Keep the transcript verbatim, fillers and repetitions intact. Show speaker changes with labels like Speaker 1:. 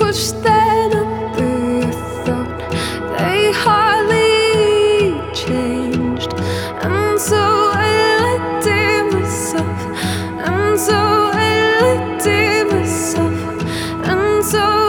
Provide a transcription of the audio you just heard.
Speaker 1: push them up through your throat. They hardly changed, and so I lied to myself, and so I lied to myself, and so